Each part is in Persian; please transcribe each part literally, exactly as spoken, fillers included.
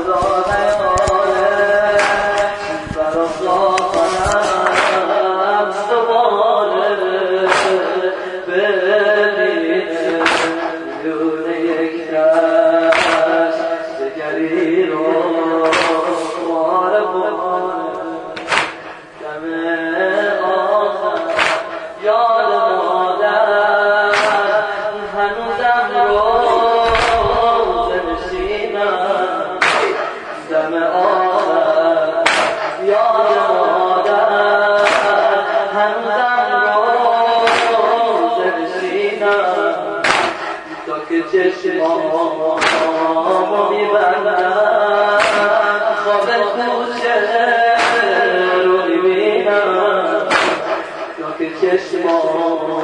چشمامو میبندم خواب کوچه رو میبینم یا که چشمامو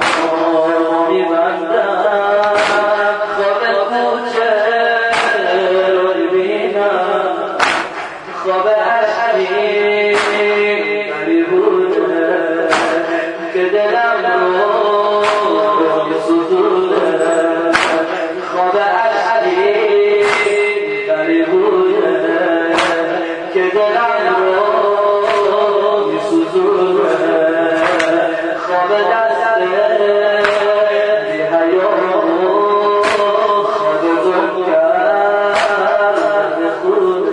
میبندم خواب کوچه رو میبینم خواب عشقی غریبونه که دلم رو میسوزونه خواب عشقی غریبونه که دلم رو میسوزونه خواب دست بی حیا خواب گم کرده خونه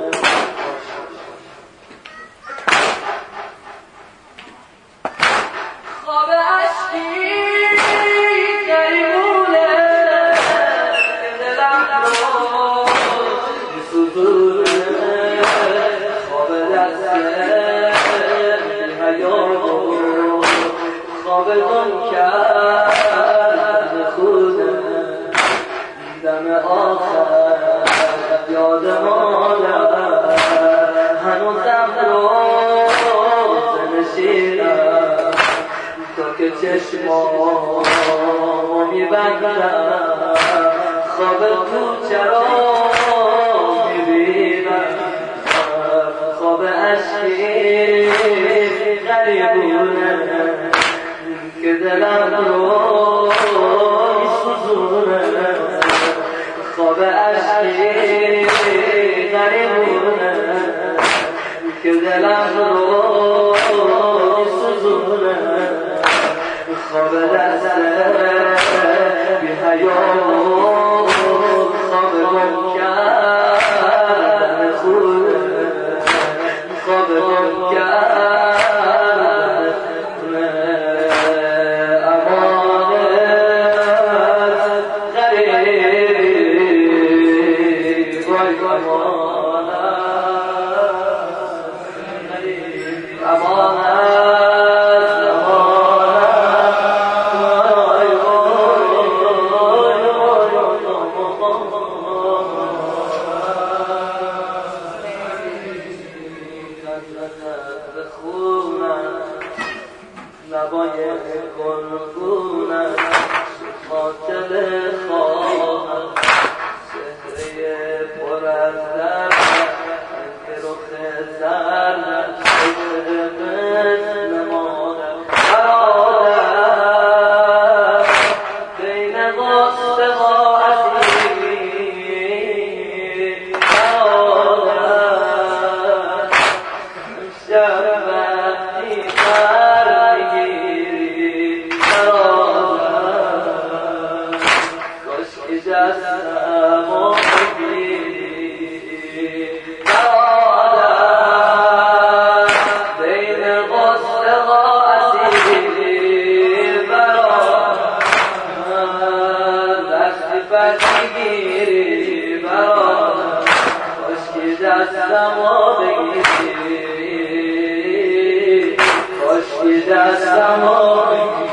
خواب عشقی غریبونه که دلم رو میسوزونه خواب دست بی حیا خواب گم کرده خونه دم آخر یادمانم هنوزم روزه نشینم تا که چشمامو میبندم خواب کوچه رو میبینم خواب عشقی غریبونه که دلم رو میسوزونه خواب عشقی غریبونه که دلم رو میسوزونه خواب دست بی حیا خواب گم کرده خونه خواب گم کرده خونه امانت غریب وای نباید گلگونم خاطر خواهم چهره پر از درد که رخ زرد چهره مثل مادر برادر بین غصه و اسیر برادر شربتی دستمو بگیری برادر بین غصه و اسیر برادر دستی بگیری برادر کاشکی دستمو بگیری کاشکی دستمو بگیری